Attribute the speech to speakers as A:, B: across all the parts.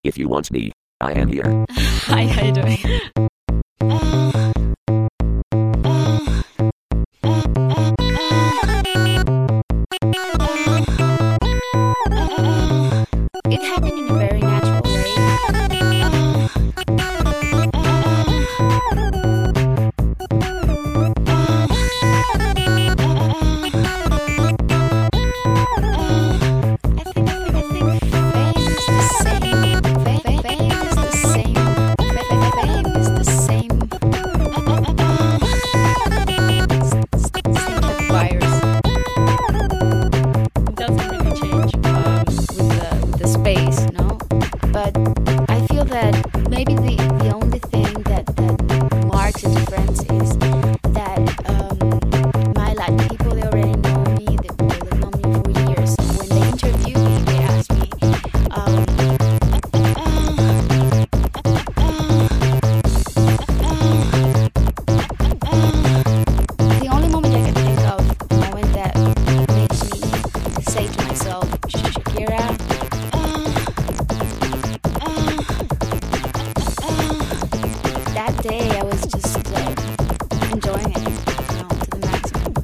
A: If you want me, I am here.
B: Hi, how you doing? It happened in a very natural but I feel that maybe the only thing that marks a difference is that people, they already know me, they've known me for years. So when they interview me, they ask me, the only moment I can think of, a moment that makes me say to myself, Shakira, that day I was just enjoying it, to the maximum.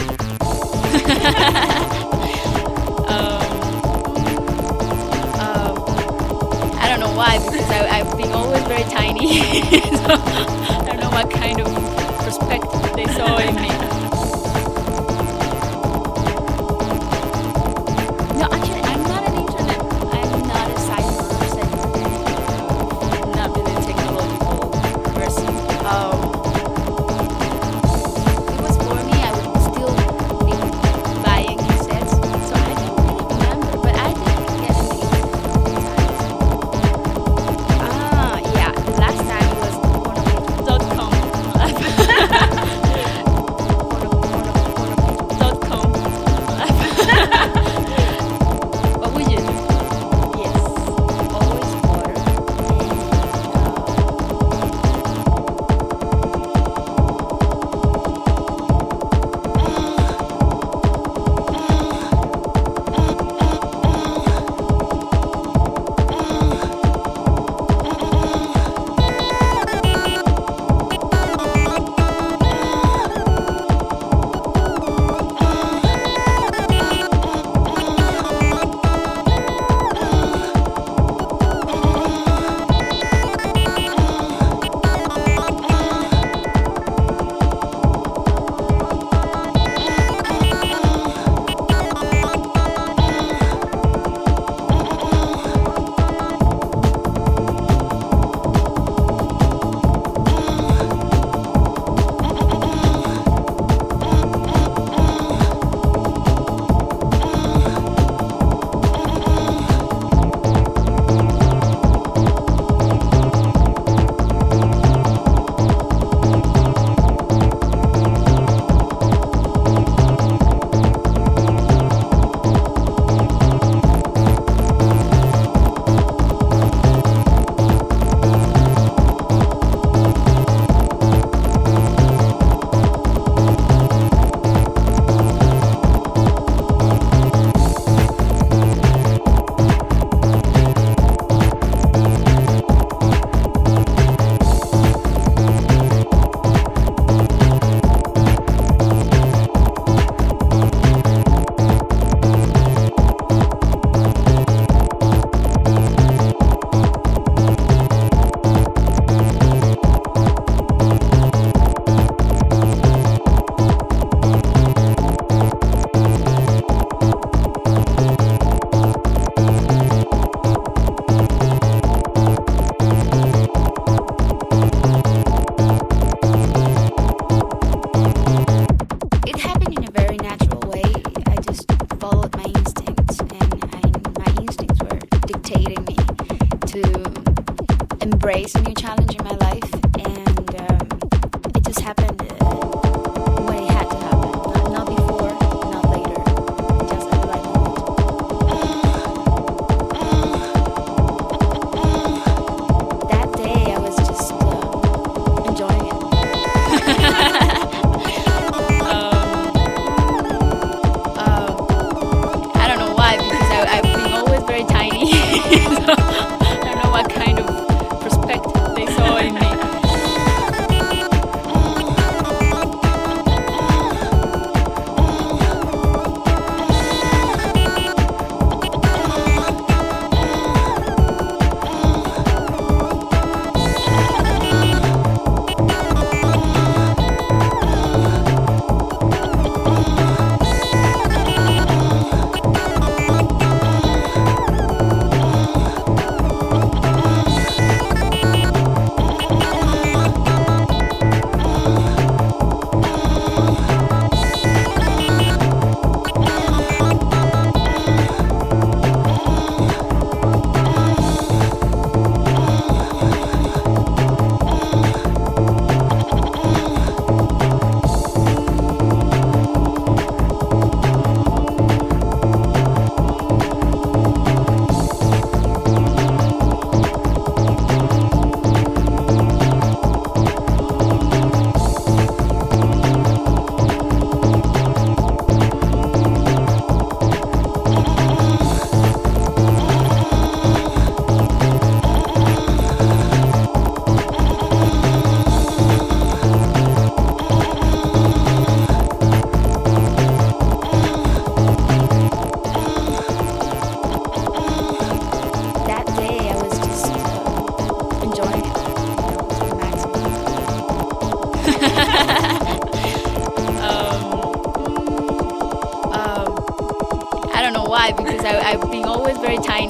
B: I don't know why, because I've been always very tiny, so I don't know what kind of perspective they saw in me. No, actually, I'm not a cyber person, I'm not really a technological person. If it was for me, I would still be buying cassettes, so I don't really remember, but I didn't get an yeah, the last time it was pornopage.com. Pornopage.com. What would you do? Yes, always water. It happened in a very natural way. I just followed my instincts, and my instincts were dictating me to embrace a new challenge in my life, and it just happened when it had to happen. Not before, not later, just at the right moment. That day I was just enjoying it. I don't know why, because I've been always very tiny, so I don't know what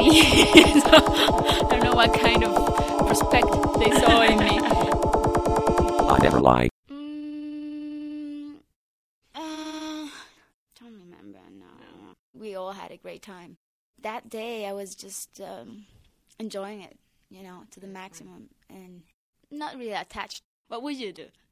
B: me. So, I don't know what kind of prospect they saw in me.
A: I never lie.
B: Don't remember now. We all had a great time. That day I was just enjoying it, to the maximum and not really attached. What would you do?